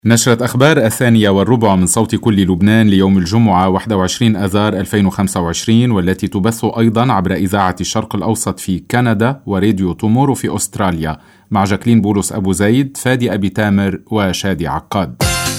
نشرة أخبار 2:15 من صوت كل لبنان ليوم الجمعة 21 آذار 2025، والتي تبث أيضا عبر إذاعة الشرق الأوسط في كندا وراديو تومورو في أستراليا، مع جاكلين بولس أبو زيد، فادي أبي تامر وشادي عقاد.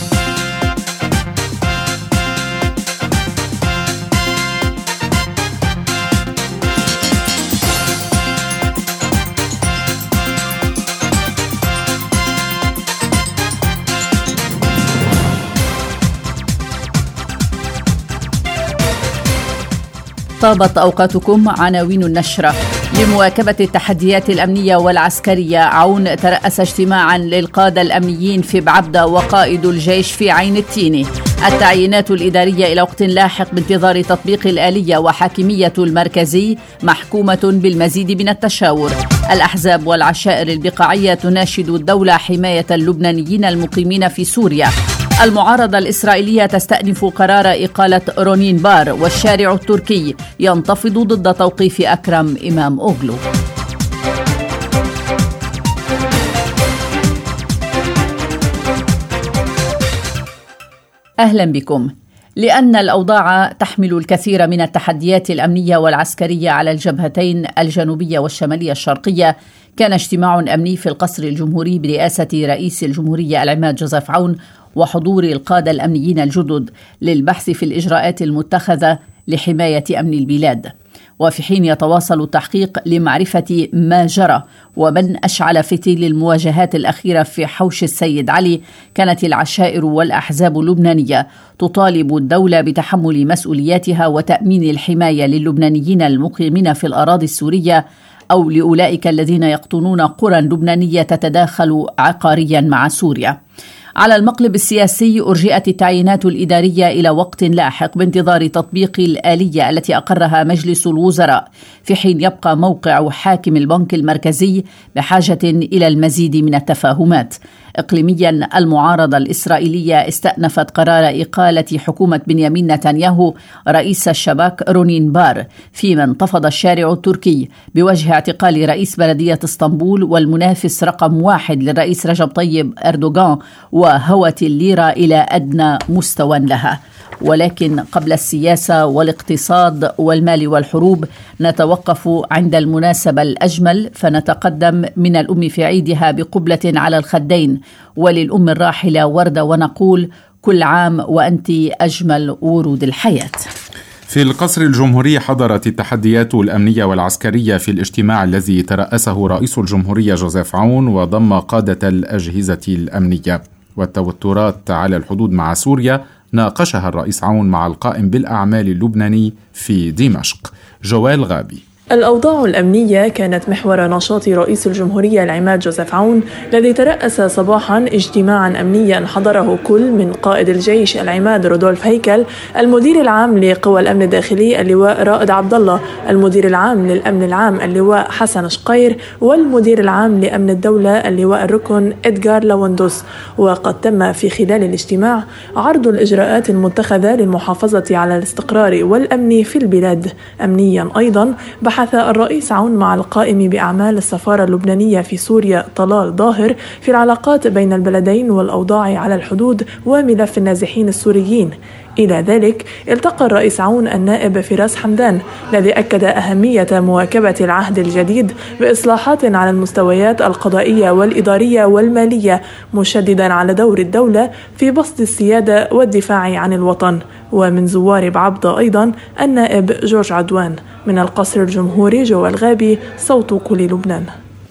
طابت أوقاتكم. عناوين النشرة: لمواكبة التحديات الأمنية والعسكرية، عون ترأس اجتماعا للقادة الأمنيين في بعبدة وقائد الجيش في عين التيني. التعيينات الإدارية إلى وقت لاحق بانتظار تطبيق الآلية، وحاكمية المركزي محكومة بالمزيد من التشاور. الأحزاب والعشائر البقاعية تناشد الدولة حماية اللبنانيين المقيمين في سوريا. المعارضة الإسرائيلية تستأنف قرار إقالة رونين بار، والشارع التركي ينتفض ضد توقيف أكرم إمام أوغلو. أهلا بكم. لأن الأوضاع تحمل الكثير من التحديات الأمنية والعسكرية على الجبهتين الجنوبية والشمالية الشرقية، كان اجتماع أمني في القصر الجمهوري برئاسة رئيس الجمهورية العماد جوزيف عون وحضور القادة الأمنيين الجدد للبحث في الإجراءات المتخذة لحماية أمن البلاد. وفي حين يتواصل التحقيق لمعرفة ما جرى ومن أشعل فتيل المواجهات الأخيرة في حوش السيد علي، كانت العشائر والأحزاب اللبنانية تطالب الدولة بتحمل مسؤولياتها وتأمين الحماية للبنانيين المقيمين في الأراضي السورية، أو لأولئك الذين يقطنون قرى لبنانية تتداخل عقاريا مع سوريا. على المقلب السياسي، أرجئت التعيينات الإدارية إلى وقت لاحق بانتظار تطبيق الآلية التي أقرها مجلس الوزراء، في حين يبقى موقع حاكم البنك المركزي بحاجة إلى المزيد من التفاهمات. إقليميا، المعارضة الإسرائيلية استأنفت قرار إقالة حكومة بنيامين نتنياهو رئيس الشباك رونين بار، فيما انتفض الشارع التركي بوجه اعتقال رئيس بلدية اسطنبول والمنافس رقم 1 للرئيس رجب طيب أردوغان، وهوت الليرة إلى أدنى مستوى لها. ولكن قبل السياسة والاقتصاد والمال والحروب، نتوقف عند المناسبة الأجمل، فنتقدم من الأم في عيدها بقبلة على الخدين وللأم الراحلة وردة، ونقول: كل عام وأنت أجمل ورود الحياة. في القصر الجمهوري حضرت التحديات الأمنية والعسكرية في الاجتماع الذي ترأسه رئيس الجمهورية جوزيف عون، وضم قادة الأجهزة الأمنية. والتوترات على الحدود مع سوريا ناقشها الرئيس عون مع القائم بالأعمال اللبناني في دمشق جوال غابي. الأوضاع الأمنية كانت محور نشاط رئيس الجمهورية العماد جوزيف عون، الذي ترأس صباحا اجتماعا أمنيا حضره كل من قائد الجيش العماد رودولف هيكل، المدير العام لقوى الأمن الداخلي اللواء رائد عبد الله، المدير العام للأمن العام اللواء حسن شقير، والمدير العام لأمن الدولة اللواء الركن إدغار لوندوس. وقد تم في خلال الاجتماع عرض الإجراءات المتخذة للمحافظة على الاستقرار والأمن في البلاد. أمنيا أيضا بحث الرئيس عون مع القائم بأعمال السفارة اللبنانية في سوريا طلال ظاهر في العلاقات بين البلدين والأوضاع على الحدود وملف النازحين السوريين. إلى ذلك التقى الرئيس عون النائب فراس حمدان، الذي أكد أهمية مواكبة العهد الجديد بإصلاحات على المستويات القضائية والإدارية والمالية، مشددا على دور الدولة في بسط السيادة والدفاع عن الوطن. ومن زوار بعبدة أيضا النائب جورج عدوان. من القصر الجمهوري جوال غابي، صوت كل لبنان.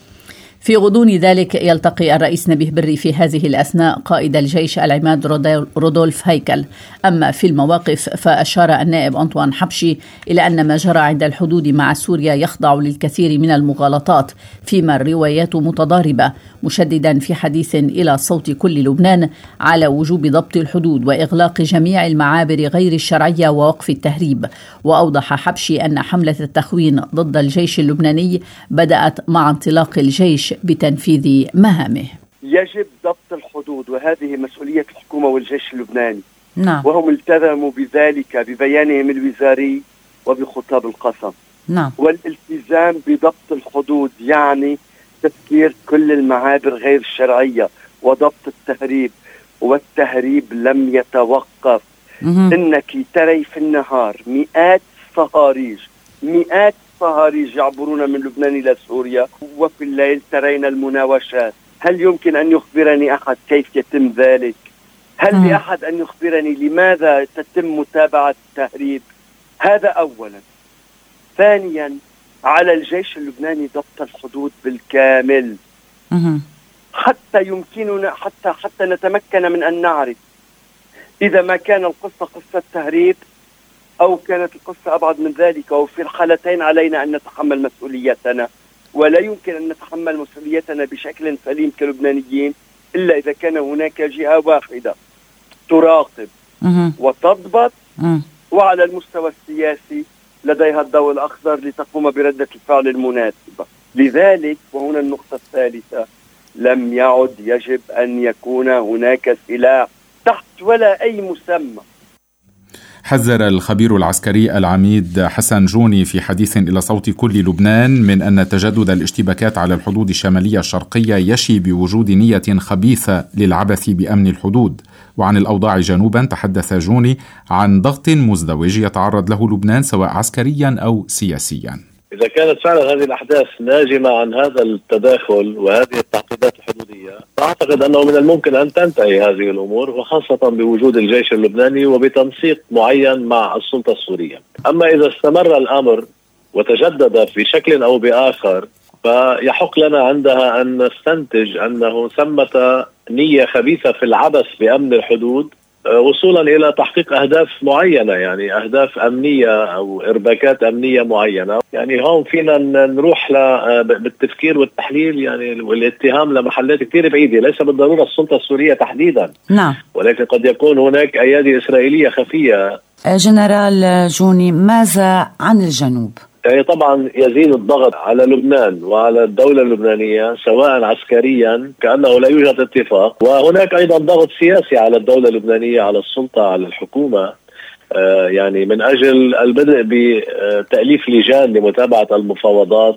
في غضون ذلك يلتقي الرئيس نبيه بري في هذه الأثناء قائد الجيش العماد رودولف هيكل. أما في المواقف، فأشار النائب أنطوان حبشي إلى أن ما جرى عند الحدود مع سوريا يخضع للكثير من المغالطات، فيما الروايات متضاربة، مشددا في حديث إلى صوت كل لبنان على وجوب ضبط الحدود وإغلاق جميع المعابر غير الشرعية ووقف التهريب. وأوضح حبشي أن حملة التخوين ضد الجيش اللبناني بدأت مع انطلاق الجيش بتنفيذ مهامه. يجب ضبط الحدود، وهذه مسؤولية الحكومة والجيش اللبناني. نعم. وهم التزموا بذلك ببيانهم الوزاري وبخطاب القسم. نعم. والالتزام بضبط الحدود يعني تسكير كل المعابر غير الشرعية وضبط التهريب والتهريب لم يتوقف. إنك تري في النهار مئات صهاريج يعبرون من لبنان إلى سوريا، وفي الليل ترين المناوشات. هل يمكن أن يخبرني أحد كيف يتم ذلك؟ هل لأحد أن يخبرني لماذا تتم متابعة التهريب؟ هذا أولا. ثانيا، على الجيش اللبناني ضبط الحدود بالكامل حتى يمكننا حتى نتمكن من أن نعرف إذا ما كان القصة قصة تهريب أو كانت القصة أبعد من ذلك. وفي الحالتين علينا أن نتحمل مسؤوليتنا، ولا يمكن أن نتحمل مسؤوليتنا بشكل سليم كلبنانيين إلا إذا كان هناك جهة واحدة تراقب وتضبط، وعلى المستوى السياسي لديها الضوء الأخضر لتقوم بردة الفعل المناسبة. لذلك، وهنا النقطة الثالثة، لم يعد يجب أن يكون هناك سلاح تحت ولا أي مسمى. حذر الخبير العسكري العميد حسن جوني في حديث إلى صوت كل لبنان من أن تجدد الاشتباكات على الحدود الشمالية الشرقية يشي بوجود نية خبيثة للعبث بأمن الحدود. وعن الأوضاع جنوبا تحدث جوني عن ضغط مزدوج يتعرض له لبنان سواء عسكريا أو سياسيا. إذا كانت فعلا هذه الأحداث ناجمة عن هذا التداخل وهذه التعقيدات الحدودية، أعتقد أنه من الممكن أن تنتهي هذه الأمور، وخاصة بوجود الجيش اللبناني وبتنسيق معين مع السلطة السورية. أما إذا استمر الأمر وتجدد في شكل أو بآخر، فيحق لنا عندها أن نستنتج أنه ثمة نية خبيثة في العبث بأمن الحدود وصولا إلى تحقيق أهداف معينة، يعني أهداف أمنية أو إرباكات أمنية معينة. يعني هون فينا نروح بالتفكير والتحليل يعني والاتهام لمحلات كثير بعيدة، ليس بالضرورة السلطة السورية تحديدا، نعم، ولكن قد يكون هناك أيادي إسرائيلية خفية. جنرال جوني، ماذا عن الجنوب؟ يعني طبعا يزيد الضغط على لبنان وعلى الدولة اللبنانية سواء عسكريا كأنه لا يوجد اتفاق، وهناك أيضا ضغط سياسي على الدولة اللبنانية، على السلطة، على الحكومة، يعني من أجل البدء بتأليف لجان لمتابعة المفاوضات.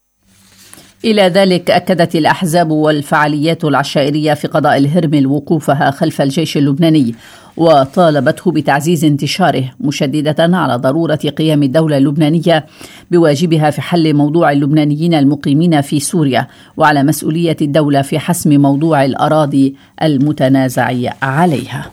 إلى ذلك أكدت الأحزاب والفعاليات العشائرية في قضاء الهرمل وقوفها خلف الجيش اللبناني وطالبته بتعزيز انتشاره، مشددة على ضرورة قيام الدولة اللبنانية بواجبها في حل موضوع اللبنانيين المقيمين في سوريا، وعلى مسؤولية الدولة في حسم موضوع الأراضي المتنازع عليها.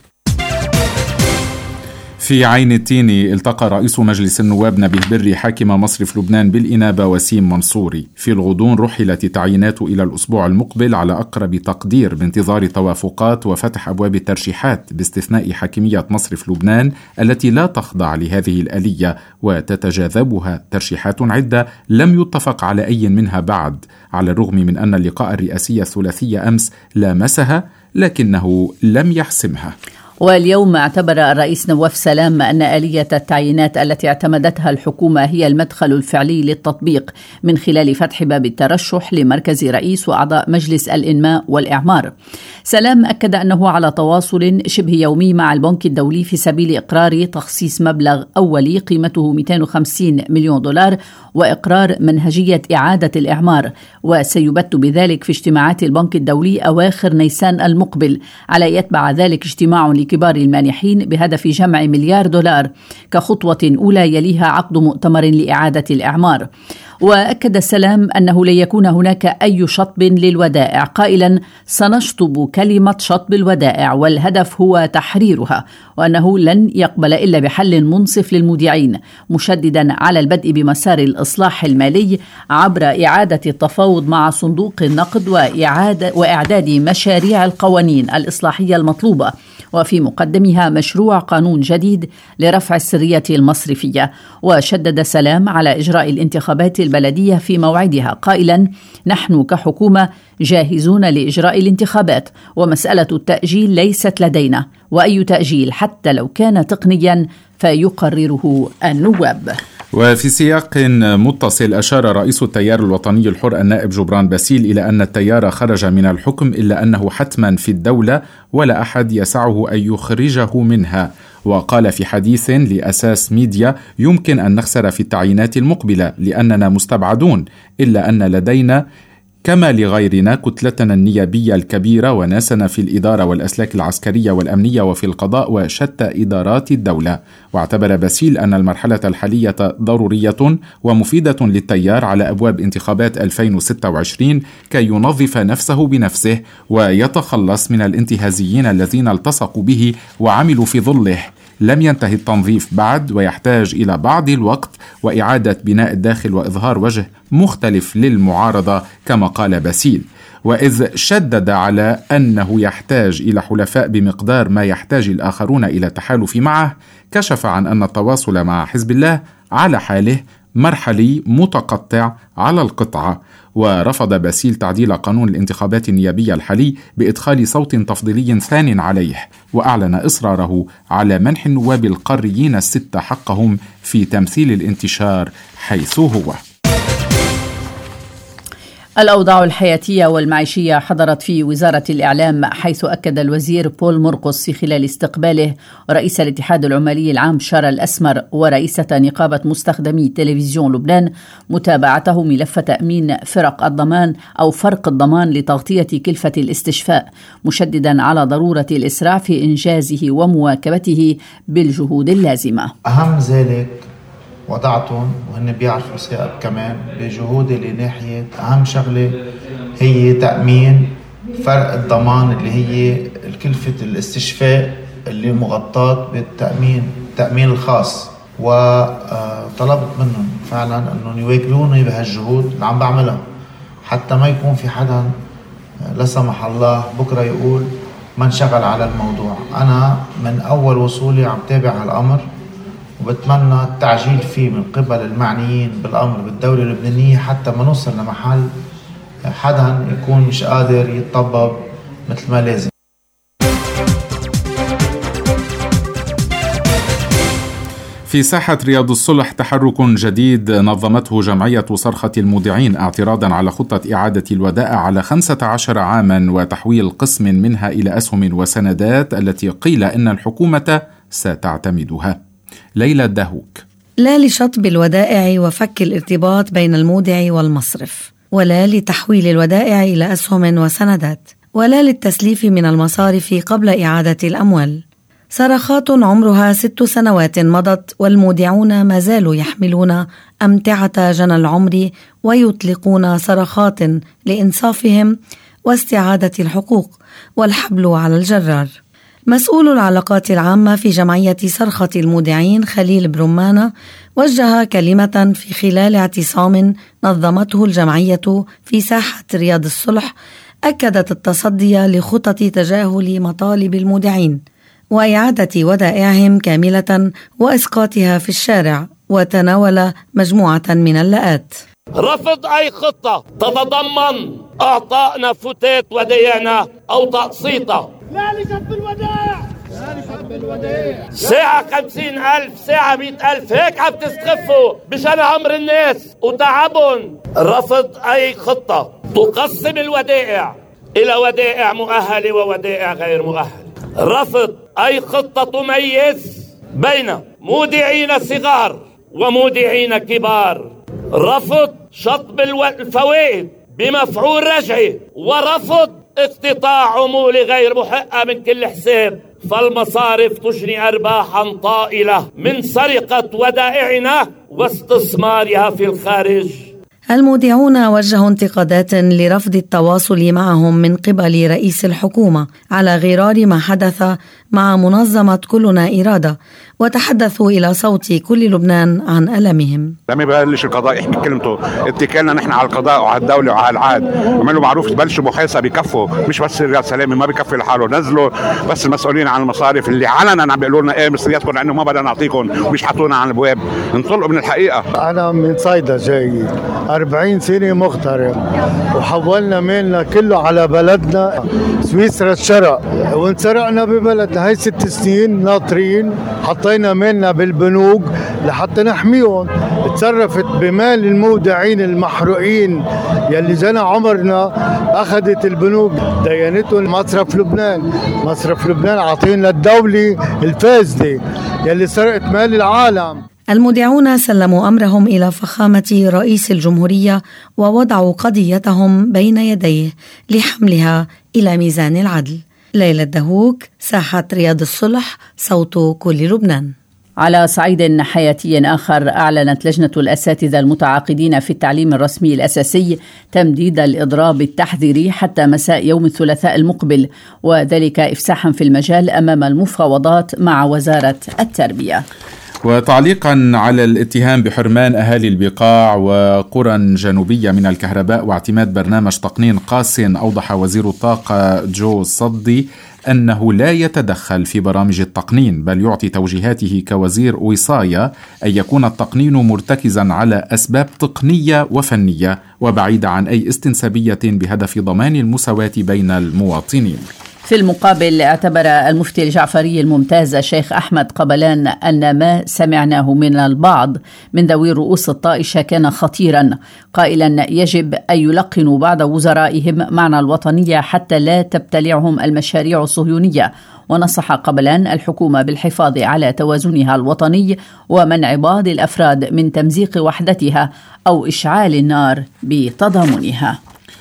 في عين التين التقى رئيس مجلس النواب نبيه بري حاكم مصرف لبنان بالإنابة وسيم منصوري. في الغضون رحلت التعيينات إلى الأسبوع المقبل على أقرب تقدير بانتظار توافقات وفتح أبواب الترشيحات باستثناء حاكمية مصرف لبنان التي لا تخضع لهذه الآلية وتتجاذبها ترشيحات عدة لم يتفق على أي منها بعد، على الرغم من أن اللقاء الرئاسي الثلاثي أمس لامسها لكنه لم يحسمها. واليوم اعتبر الرئيس نواف سلام أن آلية التعيينات التي اعتمدتها الحكومة هي المدخل الفعلي للتطبيق من خلال فتح باب الترشح لمركز رئيس وأعضاء مجلس الإنماء والإعمار. سلام أكد أنه على تواصل شبه يومي مع البنك الدولي في سبيل إقرار تخصيص مبلغ أولي قيمته 250 مليون دولار وإقرار منهجية إعادة الإعمار، وسيبت بذلك في اجتماعات البنك الدولي أواخر نيسان المقبل، على يتبع ذلك اجتماع لكبار المانحين بهدف جمع $1 مليار كخطوة أولى يليها عقد مؤتمر لإعادة الإعمار. وأكد سلام أنه لن يكون هناك أي شطب للودائع، قائلا سنشطب كلمة شطب الودائع والهدف هو تحريرها، وأنه لن يقبل إلا بحل منصف للمودعين، مشددا على البدء بمسار الإصلاح المالي عبر إعادة التفاوض مع صندوق النقد وإعداد مشاريع القوانين الإصلاحية المطلوبة، وفي مقدمها مشروع قانون جديد لرفع السرية المصرفية. وشدد سلام على إجراء الانتخابات البلدية في موعدها، قائلا نحن كحكومة جاهزون لإجراء الانتخابات، ومسألة التأجيل ليست لدينا، وأي تأجيل حتى لو كان تقنيا فيقرره النواب. وفي سياق متصل أشار رئيس التيار الوطني الحر النائب جبران باسيل إلى أن التيار خرج من الحكم إلا أنه حتما في الدولة ولا أحد يسعه أن يخرجه منها. وقال في حديث لأساس ميديا يمكن أن نخسر في التعيينات المقبلة لأننا مستبعدون، إلا أن لدينا كما لغيرنا كتلتنا النيابية الكبيرة وناسنا في الإدارة والأسلاك العسكرية والأمنية وفي القضاء وشتى إدارات الدولة. واعتبر باسيل أن المرحلة الحالية ضرورية ومفيدة للتيار على أبواب انتخابات 2026 كي ينظف نفسه بنفسه ويتخلص من الانتهازيين الذين التصقوا به وعملوا في ظله. لم ينتهي التنظيف بعد ويحتاج إلى بعض الوقت وإعادة بناء الداخل وإظهار وجه مختلف للمعارضة كما قال باسيل. وإذ شدد على أنه يحتاج إلى حلفاء بمقدار ما يحتاج الآخرون إلى التحالف معه، كشف عن أن التواصل مع حزب الله على حاله مرحلي متقطع على القطعة. ورفض باسيل تعديل قانون الانتخابات النيابية الحالي بإدخال صوت تفضيلي ثان عليه، وأعلن إصراره على منح النواب القاريين 6 حقهم في تمثيل الانتشار حيث هو. الأوضاع الحياتية والمعيشية حضرت في وزارة الإعلام، حيث أكد الوزير بول مرقس في خلال استقباله رئيس الاتحاد العمالي العام بشار الأسمر ورئيسة نقابة مستخدمي تلفزيون لبنان متابعته ملف تأمين فرق الضمان لتغطية كلفة الاستشفاء، مشددا على ضرورة الإسراع في إنجازه ومواكبته بالجهود اللازمة. أهم ذلك وضعتهم وهن بيعرفوا ثائب كمان بجهودي لناحية أهم شغلة هي تأمين فرق الضمان اللي هي كلفة الاستشفاء اللي مغطاة بالتأمين الخاص. وطلبت منهم فعلا أنهم يواكبوني بهالجهود اللي عم بعملها، حتى ما يكون في حدا لا سمح الله بكرة يقول ما انشغل على الموضوع. أنا من أول وصولي عم تابع هالأمر وبتمنى التعجيل فيه من قبل المعنيين بالأمر بالدولة اللبنانية، حتى ما نوصل لمحل حدا يكون مش قادر يتطبب مثل ما لازم. في ساحة رياض الصلح تحرك جديد نظمته جمعية صرخة المودعين اعتراضا على خطة إعادة الودائع على 15 عاما وتحويل قسم منها إلى أسهم وسندات التي قيل إن الحكومة ستعتمدها. ليلى الدهوك. لا لشطب الودائع وفك الارتباط بين المودع والمصرف، ولا لتحويل الودائع إلى أسهم وسندات، ولا للتسليف من المصارف قبل إعادة الأموال. صرخات عمرها 6 سنوات مضت والمودعون ما زالوا يحملون أمتعة جنى العمر ويطلقون صرخات لإنصافهم واستعادة الحقوق، والحبل على الجرار. مسؤول العلاقات العامة في جمعية صرخة المودعين خليل برمانة وجه كلمة في خلال اعتصام نظمته الجمعية في ساحة رياض الصلح، أكدت التصدي لخطط تجاهل مطالب المودعين وإعادة ودائعهم كاملة وإسقاطها في الشارع، وتناول مجموعة من اللآت. رفض أي خطة تتضمن أعطاء نفوتات ودائعنا أو تقسيطها. لا لشطب الودائع، لا لشطب الودائع. ساعة 50,000 ساعة 100,000 هيك عم تستخفوا بشان عمر الناس وتعبهم. رفض أي خطة تقسم الودائع إلى ودائع مؤهلة وودائع غير مؤهلة. رفض أي خطة تميز بين مودعين صغار ومودعين كبار. رفض شطب الفوائد بمفعول رجعي، ورفض اقتطاع عمولة غير محقة من كل حساب. فالمصارف تجني أرباحا طائلة من سرقة ودائعنا واستثمارها في الخارج. المودعون وجهوا انتقادات لرفض التواصل معهم من قبل رئيس الحكومة على غرار ما حدث مع منظمة كلنا إرادة، وتحدثوا إلى صوت كل لبنان عن ألمهم. لم يبلش القضاء يحكي كلمته، اتكلنا نحن على القضاء وعلى الدولة وعلى العاد، عملوا معروف تبلشوا محاصة بكفوا، مش بس رياض سلامة ما بكفي لحاله، نزلوا بس المسؤولين عن المصارف اللي علنا عم بيقولوا لنا ايه مصرياتكم لانه ما بدنا نعطيكم ومش حطونا على الابواب، انطلقوا من الحقيقة. انا من صيدا جاي 40 سنة مغترب وحولنا مالنا كله على بلدنا سويسرا الشرق، وانسرقنا ببلدنا هاي 6 سنين ناطرين، حطينا مالنا بالبنوك لحتى نحميهم. تصرفت بمال المودعين المحروقين يلي جنى عمرنا، أخذت البنوك ديانتهم مصرف لبنان. مصرف لبنان عطينا للدولة الفاسدة يلي سرقت مال العالم. المذيعون سلموا أمرهم إلى فخامة رئيس الجمهورية ووضعوا قضيتهم بين يديه لحملها إلى ميزان العدل. ليلى الدهوك، ساحة رياض الصلح، صوت كل لبنان. على صعيد حياتي آخر، أعلنت لجنة الأساتذة المتعاقدين في التعليم الرسمي الأساسي تمديد الإضراب التحذيري حتى مساء يوم الثلاثاء المقبل، وذلك إفساحا في المجال أمام المفاوضات مع وزارة التربية. وتعليقا على الاتهام بحرمان أهالي البقاع وقرى جنوبية من الكهرباء واعتماد برنامج تقنين قاس، أوضح وزير الطاقة جو صدي أنه لا يتدخل في برامج التقنين، بل يعطي توجيهاته كوزير وصاية أن يكون التقنين مرتكزا على أسباب تقنية وفنية وبعيد عن أي استنسابية بهدف ضمان المساواة بين المواطنين. في المقابل، اعتبر المفتي الجعفري الممتاز الشيخ أحمد قبلان أن ما سمعناه من البعض من ذوي الرؤوس الطائشة كان خطيرا، قائلا يجب أن يلقنوا بعض وزرائهم معنى الوطنية حتى لا تبتلعهم المشاريع الصهيونية. ونصح قبلان الحكومة بالحفاظ على توازنها الوطني ومنع بعض الأفراد من تمزيق وحدتها أو إشعال النار بتضامنها.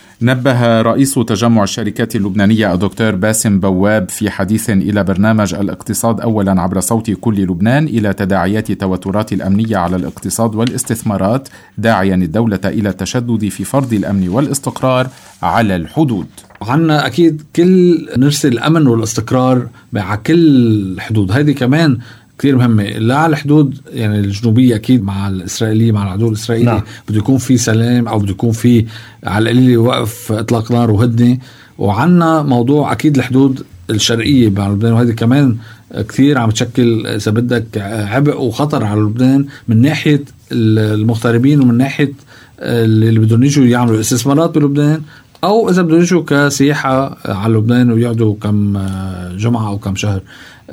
نبه رئيس تجمع الشركات اللبنانية الدكتور باسم بواب في حديث إلى برنامج الاقتصاد أولا عبر صوت كل لبنان إلى تداعيات التوترات الأمنية على الاقتصاد والاستثمارات، داعيا الدولة إلى التشدد في فرض الأمن والاستقرار على الحدود. عنا أكيد كل نرسل الأمن والاستقرار على كل الحدود، هذه كمان كثير مهمة. لا على الحدود يعني الجنوبية أكيد مع الإسرائيلية، مع العدو الإسرائيلي نعم. بده يكون في سلام أو بده يكون في على القليل وقف إطلاق نار وهدنة. وعنا موضوع أكيد الحدود الشرقية مع لبنان، وهذه كمان كثير عم تشكل إذا بدك عبء وخطر على لبنان من ناحية المغتربين ومن ناحية اللي بدهم يجوا يعملوا استثمارات بلبنان، أو إذا بدهم يجوا كسياحة على لبنان ويقعدوا كم جمعة أو كم شهر.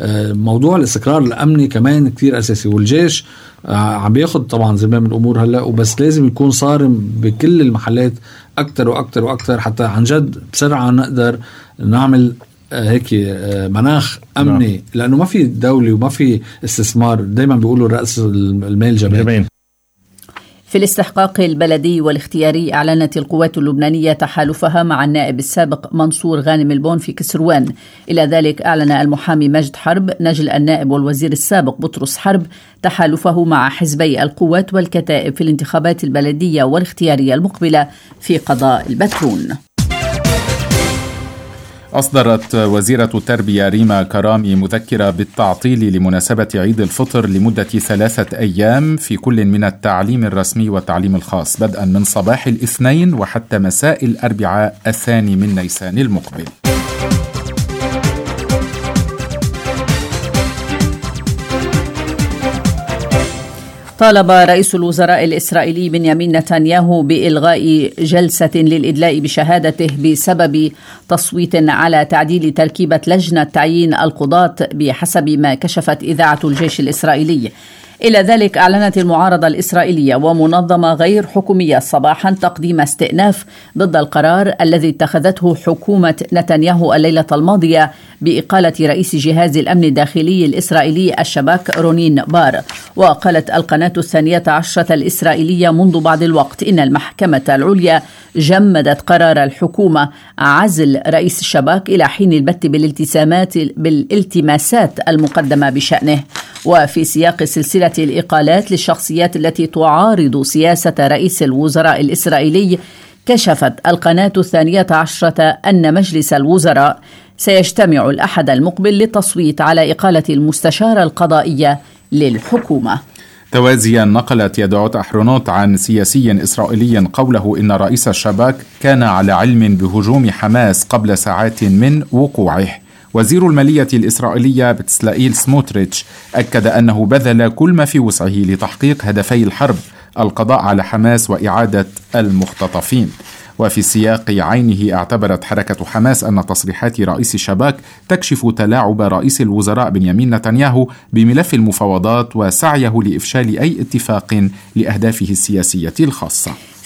موضوع الاستقرار الأمني كمان كتير أساسي، والجيش عم بياخد طبعا زمام الأمور هلأ، وبس لازم يكون صارم بكل المحلات أكتر وأكتر وأكتر حتى عن جد بسرعة نقدر نعمل هيك مناخ أمني، لأنه ما في دولة وما في استثمار، دايما بيقولوا رأس المال جبين. في الاستحقاق البلدي والاختياري، أعلنت القوات اللبنانية تحالفها مع النائب السابق منصور غانم البون في كسروان. إلى ذلك أعلن المحامي مجد حرب نجل النائب والوزير السابق بطرس حرب تحالفه مع حزبي القوات والكتائب في الانتخابات البلدية والاختيارية المقبلة في قضاء البترون. أصدرت وزيرة التربية ريما كرامي مذكرة بالتعطيل لمناسبة عيد الفطر لمدة 3 أيام في كل من التعليم الرسمي والتعليم الخاص، بدءا من صباح الاثنين وحتى مساء الأربعاء 2 من نيسان المقبل. طالب رئيس الوزراء الإسرائيلي بنيامين نتنياهو بإلغاء جلسة للإدلاء بشهادته بسبب تصويت على تعديل تركيبة لجنة تعيين القضاة بحسب ما كشفت إذاعة الجيش الإسرائيلي. إلى ذلك أعلنت المعارضة الإسرائيلية ومنظمة غير حكومية صباحا تقديم استئناف ضد القرار الذي اتخذته حكومة نتنياهو الليلة الماضية بإقالة رئيس جهاز الأمن الداخلي الإسرائيلي الشباك رونين بار. وقالت القناة 12 الإسرائيلية منذ بعض الوقت إن المحكمة العليا جمدت قرار الحكومة عزل رئيس الشباك إلى حين البت بالالتماسات المقدمة بشأنه. وفي سياق سلسلة الإقالات للشخصيات التي تعارض سياسة رئيس الوزراء الإسرائيلي، كشفت القناة 12 أن مجلس الوزراء سيجتمع الأحد المقبل للتصويت على إقالة المستشارة القضائية للحكومة. توازيا، نقلت يدعوت أحرونوت عن سياسي إسرائيلي قوله إن رئيس الشباك كان على علم بهجوم حماس قبل ساعات من وقوعه. وزير المالية الإسرائيلية بتسلائيل سموتريتش أكد أنه بذل كل ما في وسعه لتحقيق هدفي الحرب، القضاء على حماس وإعادة المختطفين. وفي سياق عينه، اعتبرت حركة حماس أن تصريحات رئيس الشباك تكشف تلاعب رئيس الوزراء بنيامين نتنياهو بملف المفاوضات وسعيه لإفشال أي اتفاق لأهدافه السياسية الخاصة.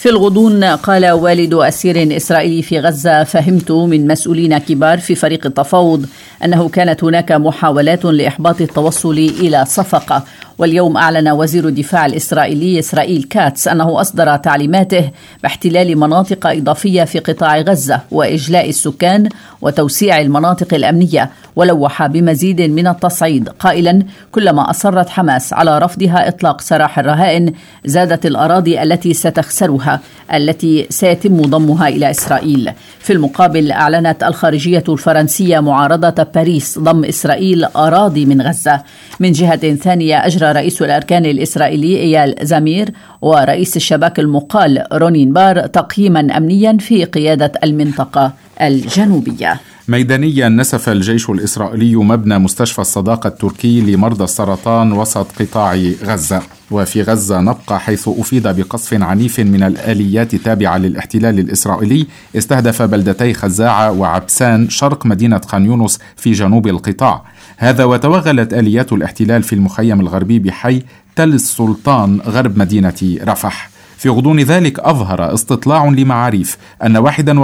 في الغضون قال والد أسير إسرائيلي في غزة: فهمت من مسؤولين كبار في فريق التفاوض أنه كانت هناك محاولات لإحباط التوصل إلى صفقة. واليوم أعلن وزير الدفاع الإسرائيلي إسرائيل كاتس أنه أصدر تعليماته باحتلال مناطق إضافية في قطاع غزة وإجلاء السكان وتوسيع المناطق الأمنية، ولوح بمزيد من التصعيد قائلا: كلما أصرت حماس على رفضها إطلاق سراح الرهائن زادت الأراضي التي ستخسرها التي سيتم ضمها إلى إسرائيل. في المقابل أعلنت الخارجية الفرنسية معارضة باريس ضم إسرائيل أراضي من غزة. من جهة ثانية أجرى رئيس الأركان الإسرائيلي إيال زمير ورئيس الشباك المقال رونين بار تقييما أمنيا في قيادة المنطقة الجنوبية. ميدانيا نسف الجيش الإسرائيلي مبنى مستشفى الصداقة التركي لمرضى السرطان وسط قطاع غزة. وفي غزة نبقى حيث أفيد بقصف عنيف من الآليات التابعة للاحتلال الإسرائيلي استهدف بلدتي خزاعة وعبسان شرق مدينة خان يونس في جنوب القطاع. هذا وتوغلت آليات الاحتلال في المخيم الغربي بحي تل السلطان غرب مدينة رفح. في غضون ذلك أظهر استطلاع لمعاريف أن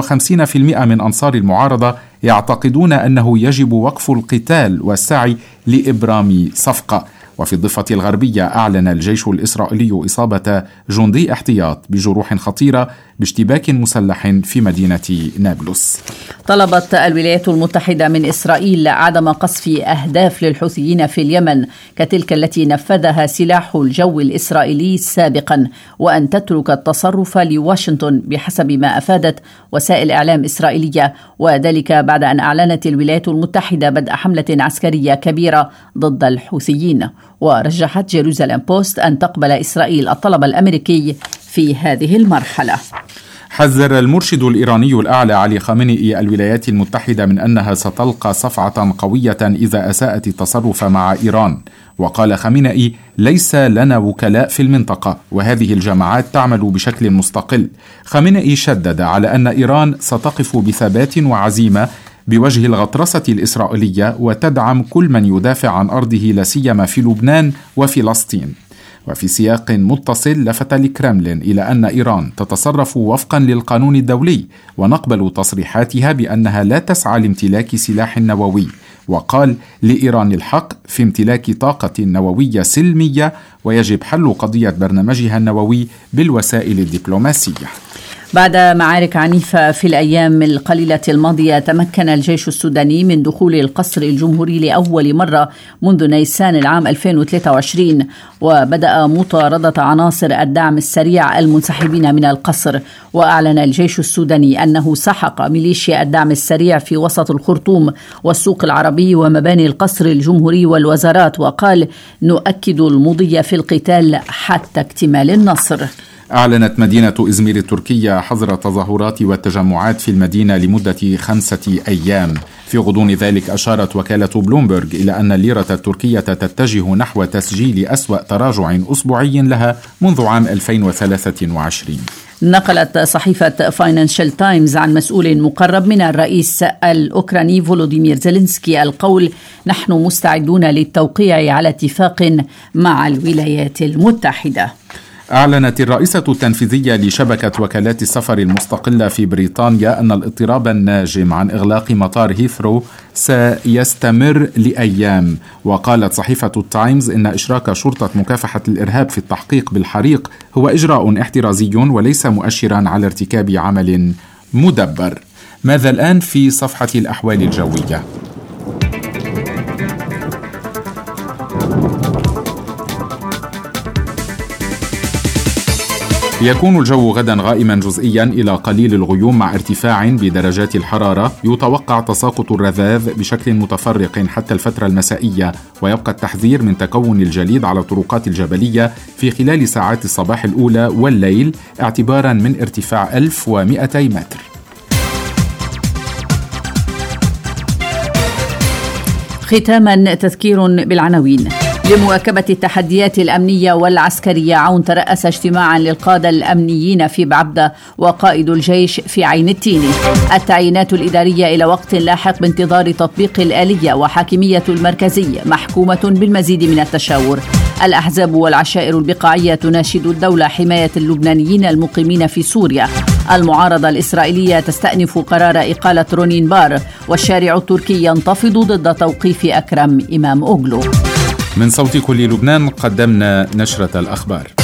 51% من أنصار المعارضة يعتقدون أنه يجب وقف القتال والسعي لإبرام صفقة. وفي الضفة الغربية أعلن الجيش الإسرائيلي إصابة جندي احتياط بجروح خطيرة باشتباك مسلح في مدينة نابلس. طلبت الولايات المتحدة من إسرائيل عدم قصف أهداف للحوثيين في اليمن كتلك التي نفذها سلاح الجو الإسرائيلي سابقا، وأن تترك التصرف لواشنطن بحسب ما أفادت وسائل إعلام إسرائيلية، وذلك بعد أن أعلنت الولايات المتحدة بدء حملة عسكرية كبيرة ضد الحوثيين. ورجحت جيروزاليم بوست أن تقبل إسرائيل الطلب الأمريكي في هذه المرحلة. حذر المرشد الإيراني الأعلى علي خامنئي الولايات المتحدة من أنها ستلقى صفعة قوية إذا أساءت التصرف مع إيران. وقال خامنئي: ليس لنا وكلاء في المنطقة وهذه الجماعات تعمل بشكل مستقل. خامنئي شدد على أن إيران ستقف بثبات وعزيمة بوجه الغطرسة الإسرائيلية وتدعم كل من يدافع عن أرضه لا سيما في لبنان وفلسطين. وفي سياق متصل لفت الكرملين إلى أن إيران تتصرف وفقا للقانون الدولي ونقبل تصريحاتها بأنها لا تسعى لامتلاك سلاح نووي. وقال: لإيران الحق في امتلاك طاقة نووية سلمية ويجب حل قضية برنامجها النووي بالوسائل الدبلوماسية. بعد معارك عنيفة في الأيام القليلة الماضية تمكن الجيش السوداني من دخول القصر الجمهوري لأول مرة منذ نيسان العام 2023، وبدأ مطاردة عناصر الدعم السريع المنسحبين من القصر. وأعلن الجيش السوداني أنه سحق ميليشيا الدعم السريع في وسط الخرطوم والسوق العربي ومباني القصر الجمهوري والوزارات، وقال: نؤكد المضي في القتال حتى اكتمال النصر. أعلنت مدينة إزمير التركية حظر التظاهرات والتجمعات في المدينة لمدة 5 أيام. في غضون ذلك أشارت وكالة بلومبرغ إلى أن الليرة التركية تتجه نحو تسجيل أسوأ تراجع أسبوعي لها منذ عام 2023. نقلت صحيفة فاينانشال تايمز عن مسؤول مقرب من الرئيس الأوكراني فولوديمير زيلينسكي القول: نحن مستعدون للتوقيع على اتفاق مع الولايات المتحدة. أعلنت الرئيسة التنفيذية لشبكة وكالات السفر المستقلة في بريطانيا أن الاضطراب الناجم عن إغلاق مطار هيثرو سيستمر لأيام. وقالت صحيفة التايمز إن إشراك شرطة مكافحة الإرهاب في التحقيق بالحريق هو إجراء احترازي وليس مؤشرا على ارتكاب عمل مدبر. ماذا الآن في صفحة الأحوال الجوية؟ يكون الجو غدا غائما جزئيا إلى قليل الغيوم مع ارتفاع بدرجات الحرارة. يتوقع تساقط الرذاذ بشكل متفرق حتى الفترة المسائية، ويبقى التحذير من تكون الجليد على الطرقات الجبلية في خلال ساعات الصباح الأولى والليل اعتبارا من ارتفاع 1200 متر. ختاما تذكير بالعناوين. لمواكبة التحديات الأمنية والعسكرية، عون ترأس اجتماعا للقادة الأمنيين في بعبدة وقائد الجيش في عين التيني. التعيينات الإدارية إلى وقت لاحق بانتظار تطبيق الآلية، وحاكمية المركزية محكومة بالمزيد من التشاور. الأحزاب والعشائر البقاعية تناشد الدولة حماية اللبنانيين المقيمين في سوريا. المعارضة الإسرائيلية تستأنف قرار إقالة رونين بار، والشارع التركي ينتفض ضد توقيف أكرم إمام أوغلو. من صوت كل لبنان قدمنا نشرة الأخبار.